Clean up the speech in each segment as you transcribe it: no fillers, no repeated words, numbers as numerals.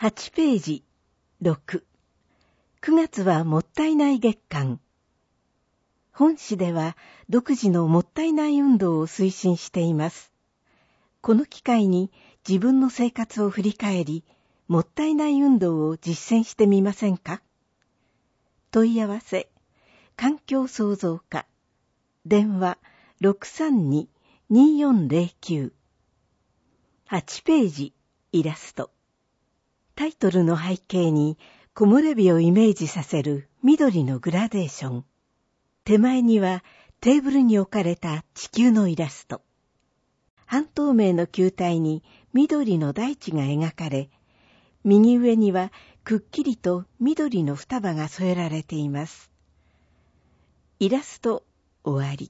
8ページ6。9月はもったいない月間。本誌では独自のもったいない運動を推進しています。この機会に自分の生活を振り返り、もったいない運動を実践してみませんか？問い合わせ、環境創造課、電話 632-2409。8ページイラスト。タイトルの背景に木漏れ日をイメージさせる緑のグラデーション。手前にはテーブルに置かれた地球のイラスト。半透明の球体に緑の大地が描かれ、右上にはくっきりと緑の双葉が添えられています。イラスト終わり。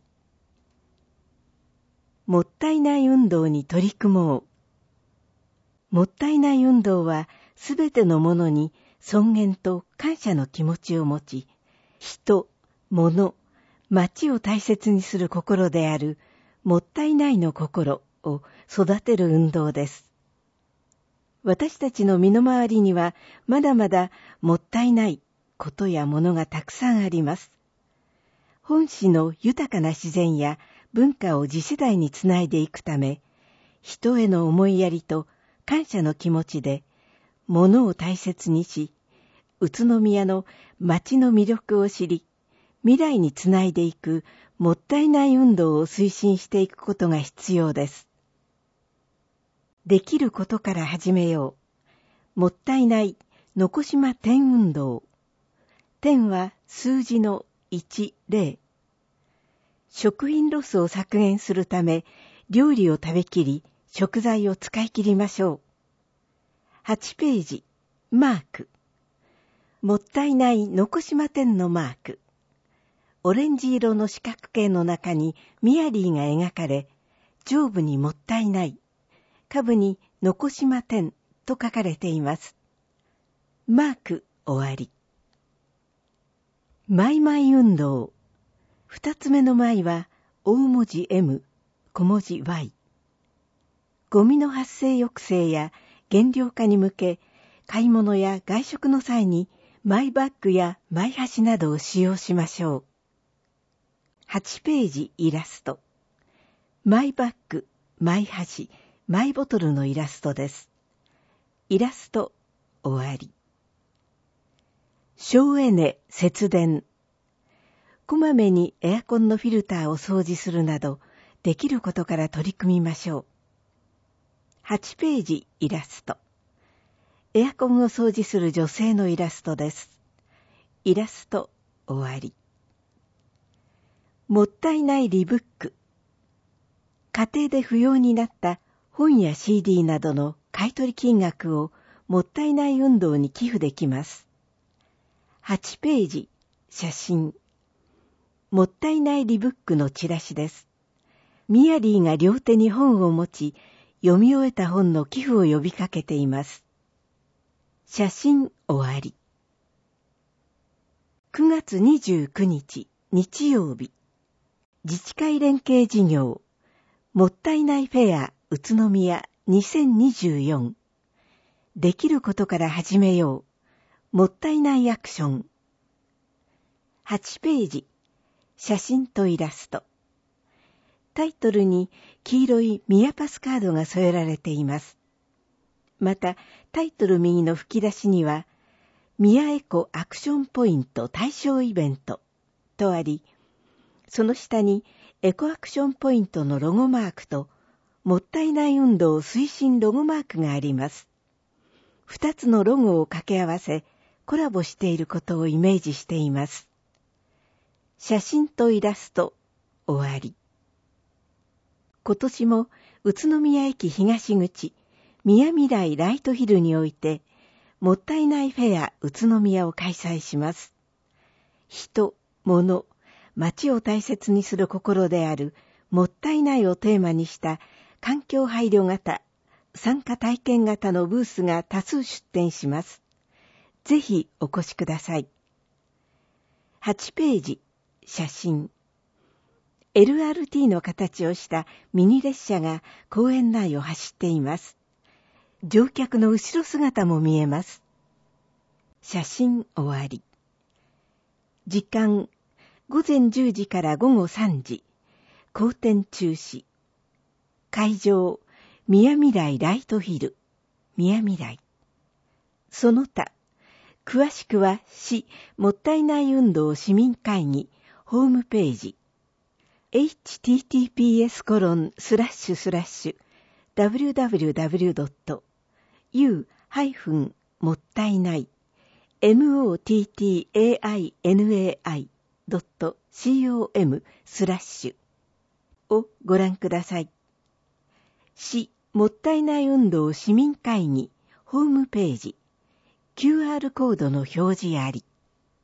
もったいない運動に取り組もう。もったいない運動はすべてのものに尊厳と感謝の気持ちを持ち、人、物、町を大切にする心であるもったいないの心を育てる運動です。私たちの身の回りにはまだまだもったいないことやものがたくさんあります。本市の豊かな自然や文化を次世代につないでいくため、人への思いやりと感謝の気持ちで、物を大切にし、宇都宮の町の魅力を知り、未来につないでいくもったいない運動を推進していくことが必要です。できることから始めよう。もったいない残しま点運動。点は数字の1、0。食品ロスを削減するため、料理を食べきり、食材を使い切りましょう。8ページ、マーク。もったいない残しま点のマーク。オレンジ色の四角形の中にミヤリーが描かれ、上部にもったいない、下部に残しま点と書かれています。マーク終わり。マイマイ運動。二つ目のマイは大文字 M、小文字 Y。ゴミの発生抑制や減量化に向け、買い物や外食の際にマイバッグやマイ箸などを使用しましょう。8ページイラスト。マイバッグ、マイ箸、マイボトルのイラストです。イラスト終わり。省エネ、節電。こまめにエアコンのフィルターを掃除するなど、できることから取り組みましょう。8ページイラスト。エアコンを掃除する女性のイラストです。イラスト終わり。もったいないリブック。家庭で不要になった本や CD などの買い取り金額をもったいない運動に寄付できます。8ページ写真。もったいないリブックのチラシです。ミヤリーが両手に本を持ち、読み終えた本の寄付を呼びかけています。写真終わり。9月29日日曜日。自治会連携事業もったいないフェア宇都宮2024。できることから始めよう。もったいないアクション。8ページ写真とイラスト。タイトルに黄色いミヤパスカードが添えられています。またタイトル右の吹き出しにはミヤエコアクションポイント対象イベントとあり、その下にエコアクションポイントのロゴマークともったいない運動推進ロゴマークがあります。2つのロゴを掛け合わせコラボしていることをイメージしています。写真とイラスト終わり。今年も宇都宮駅東口宮未来ライトヒルにおいてもったいないフェア宇都宮を開催します。人、物、町を大切にする心であるもったいないをテーマにした環境配慮型、参加体験型のブースが多数出展します。ぜひお越しください。8ページ写真。LRT の形をしたミニ列車が公園内を走っています。 乗客の後ろ姿も見えます。写真終わり。時間、午前10時から午後3時。後天中止。会場、宮未来ライトヒル。宮未来。その他、詳しくは市もったいない運動市民会議ホームページ。https://www.u-もったいないmottainai.com/ をご覧ください。市もったいない運動市民会議ホームページ QR コードの表示あり。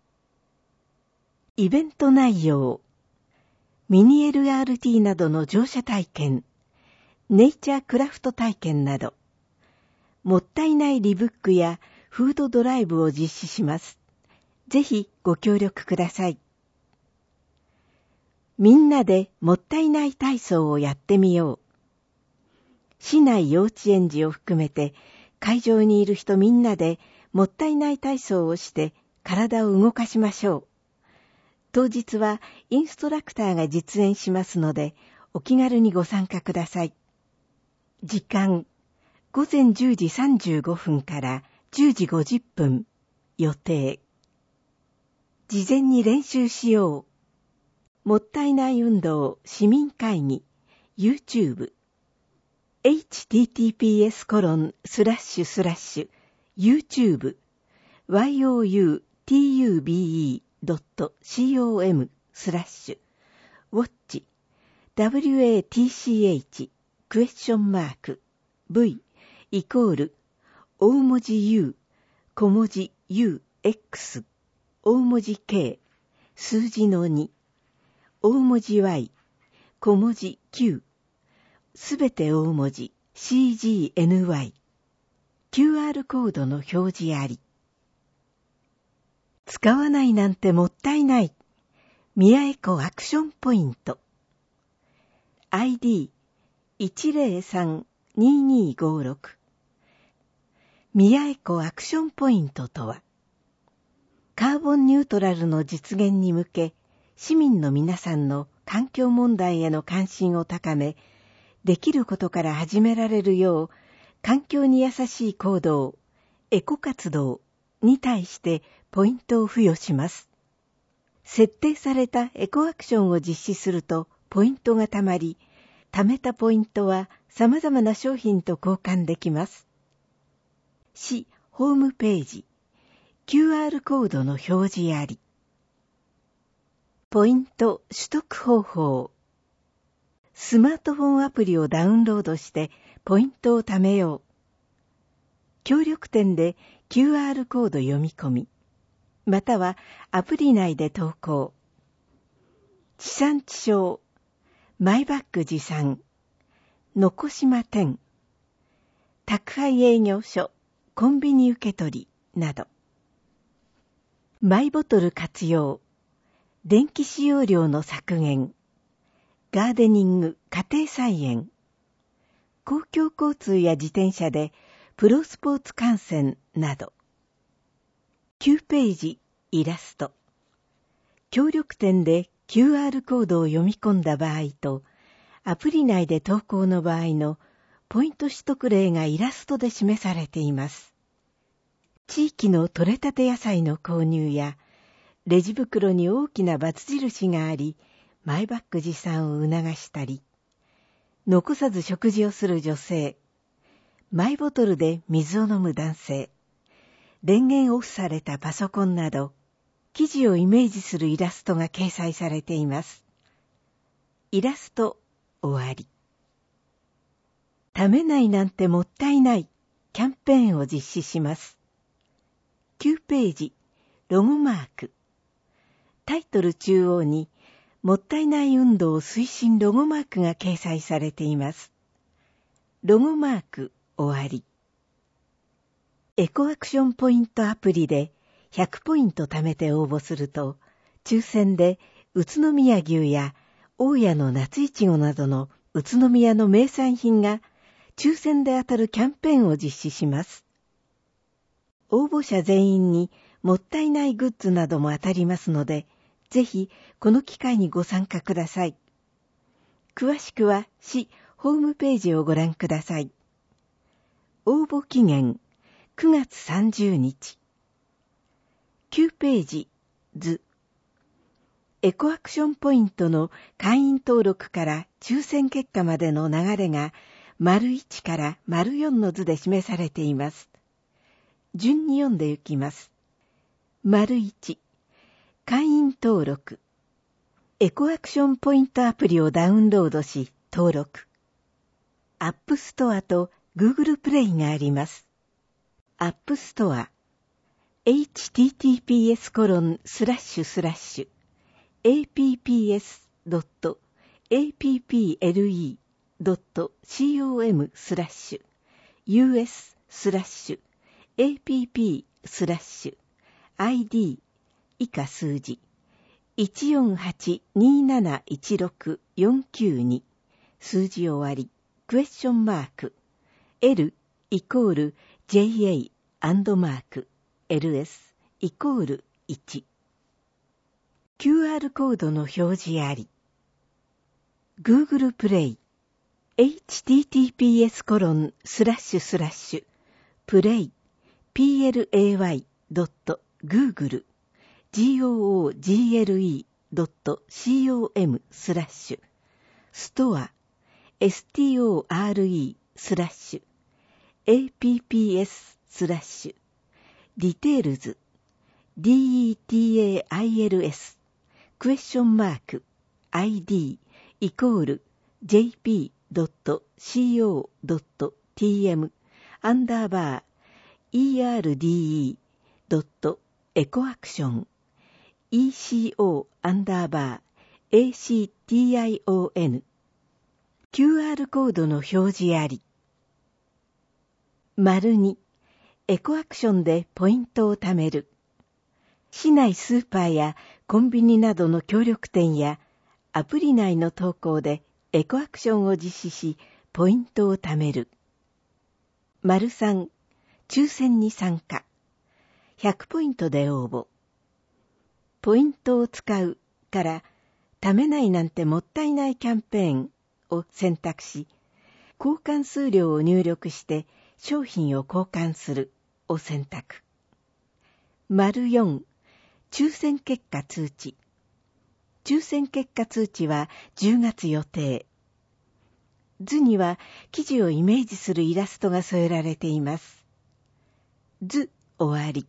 イベント内容、ミニ LRT などの乗車体験、ネイチャークラフト体験など、もったいないリブックやフードドライブを実施します。ぜひご協力ください。みんなでもったいない体操をやってみよう。市内幼稚園児を含めて会場にいる人みんなでもったいない体操をして体を動かしましょう。当日はインストラクターが実演しますのでお気軽にご参加ください。時間、午前10時35分から10時50分予定。事前に練習しよう。もったいない運動市民会議 YouTube https://youtube.com/watch watch v 大文字 U 小文字 UX 大文字 K 数字の2大文字 Y 小文字 Q すべて大文字 CGNY QR コードの表示あり。使わないなんてもったいない。宮エコアクションポイント ID1032256 宮エコアクションポイントとは、カーボンニュートラルの実現に向け、市民の皆さんの環境問題への関心を高め、できることから始められるよう、環境に優しい行動、エコ活動に対してポイントを付与します。設定されたエコアクションを実施するとポイントがたまり、貯めたポイントは様々な商品と交換できます。市ホームページ、QR コードの表示あり。ポイント取得方法。スマートフォンアプリをダウンロードしてポイントを貯めよう。協力店で QR コード読み込み、またはアプリ内で投稿。地産地消、マイバッグ持参、のこしま店、宅配営業所、コンビニ受け取りなど。マイボトル活用、電気使用量の削減、ガーデニング、家庭菜園、公共交通や自転車でプロスポーツ観戦など。9ページ、イラスト。協力店で QR コードを読み込んだ場合と、アプリ内で投稿の場合のポイント取得例がイラストで示されています。地域の採れたて野菜の購入や、レジ袋に大きな×印があり、マイバッグ持参を促したり、残さず食事をする女性、マイボトルで水を飲む男性、電源オフされたパソコンなど、記事をイメージするイラストが掲載されています。イラスト終わり。貯めないなんてもったいないキャンペーンを実施します。9ページ、ロゴマーク。タイトル中央に、もったいない運動推進ロゴマークが掲載されています。ロゴマーク終わり。エコアクションポイントアプリで100ポイント貯めて応募すると、抽選で宇都宮牛や大谷の夏いちごなどの宇都宮の名産品が抽選で当たるキャンペーンを実施します。応募者全員にもったいないグッズなども当たりますので、ぜひこの機会にご参加ください。詳しくは市ホームページをご覧ください。応募期限9月30日。9ページ図。エコアクションポイントの会員登録から抽選結果までの流れが1から4の図で示されています。順に読んでいきます。1、会員登録。エコアクションポイントアプリをダウンロードし登録。アップストアと Google プレイがあります。アップストア apps.apple.us/app/id 以下数字148271649数字終わりクエスチョンマーク L =JA& マーク LS =1 QR コードの表示あり Google プレイ https://play.google google.com/ store store/apps/details details クエスチョンマーク id jp.co.tm _erde.ecoaction eco_action QR コードの表示あり。2、エコアクションでポイントを貯める。市内スーパーやコンビニなどの協力店やアプリ内の投稿でエコアクションを実施し、ポイントを貯める。3、抽選に参加。100ポイントで応募。ポイントを使うから貯めないなんてもったいないキャンペーンを選択し、交換数量を入力して商品を交換するを選択。4、抽選結果通知。抽選結果通知は10月予定。図には記事をイメージするイラストが添えられています。図終わり。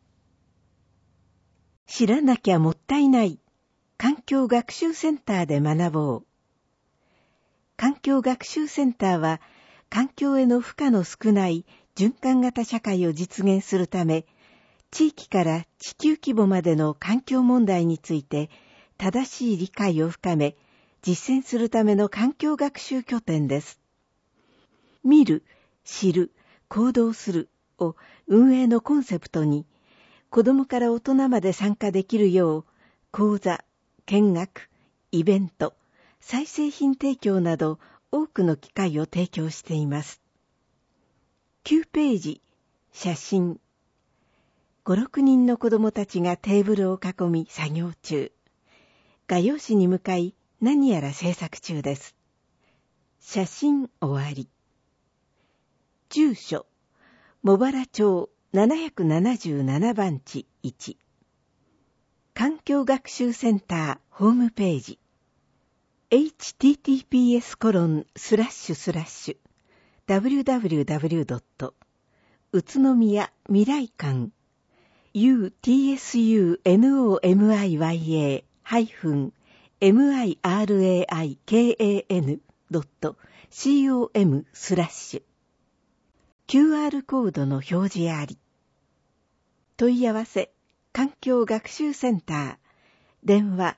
知らなきゃもったいない環境学習センターで学ぼう。環境学習センターは環境への負荷の少ない循環型社会を実現するため、地域から地球規模までの環境問題について正しい理解を深め、実践するための環境学習拠点です。見る、知る、行動するを運営のコンセプトに、子どもから大人まで参加できるよう、講座、見学、イベント、再生品提供など多くの機会を提供しています。9ページ、写真。5、6人の子どもたちがテーブルを囲み作業中。画用紙に向かい何やら制作中です。写真終わり。住所、茂原町777番地1。環境学習センターホームページ。https://www. 宇都宮未来館 utsunomiya-mirai-kan.com/ QR コードの表示あり。問い合わせ環境学習センター電話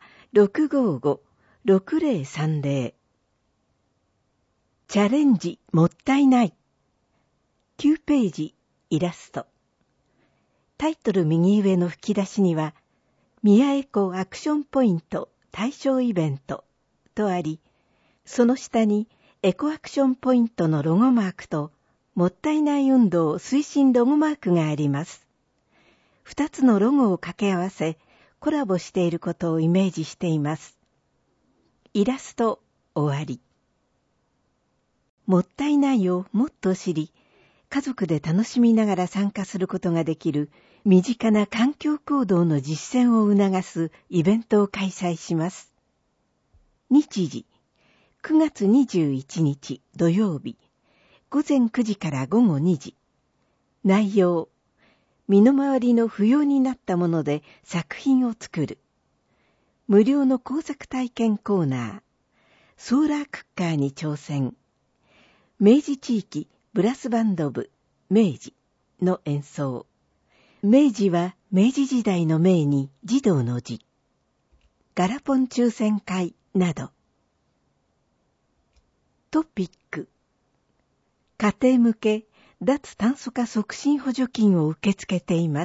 655-6030。チャレンジもったいない。9ページイラスト。タイトル右上の吹き出しには、宮エコアクションポイント対象イベントとあり、その下にエコアクションポイントのロゴマークともったいない運動推進ロゴマークがあります。2つのロゴを掛け合わせ、コラボしていることをイメージしています。イラスト終わり。もったいないをもっと知り、家族で楽しみながら参加することができる身近な環境行動の実践を促すイベントを開催します。日時、9月21日土曜日、午前9時から午後2時。内容、身の回りの不要になったもので作品を作る。無料の工作体験コーナー。ソーラークッカーに挑戦。明治地域ブラスバンド部明治の演奏。明治は明治時代の明に児童の字。ガラポン抽選会など。トピック。家庭向け脱炭素化促進補助金を受け付けています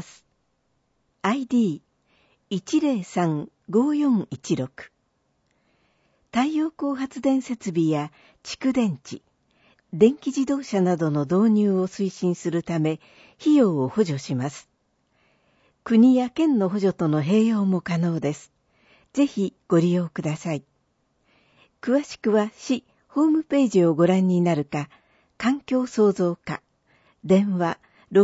。ID1035416。太陽光発電設備や蓄電池、電気自動車などの導入を推進するため、費用を補助します。国や県の補助との併用も可能です。ぜひご利用ください。詳しくは市ホームページをご覧になるか、環境創造課、電話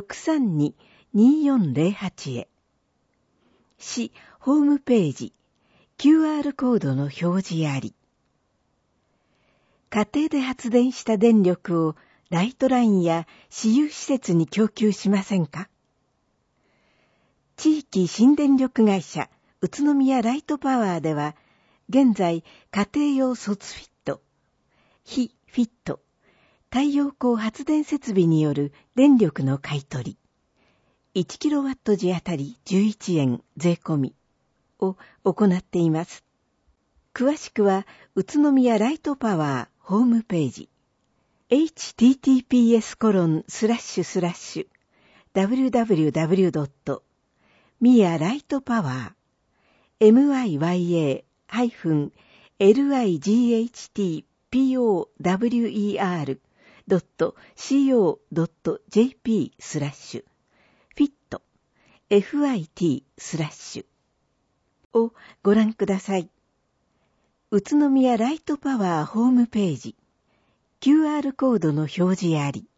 632-2408 へ。市ホームページ、QR コードの表示あり。家庭で発電した電力をライトラインや私有施設に供給しませんか？地域新電力会社宇都宮ライトパワーでは、現在家庭用卒フィット、非フィット、太陽光発電設備による電力の買い取り、1kW 時あたり11円税込みを行っています。詳しくは宇都宮ライトパワーホームページ www.mya-lightpower.co.jp/ fit fit/ をご覧ください。宇都宮ライトパワーホームページ、QR コードの表示あり。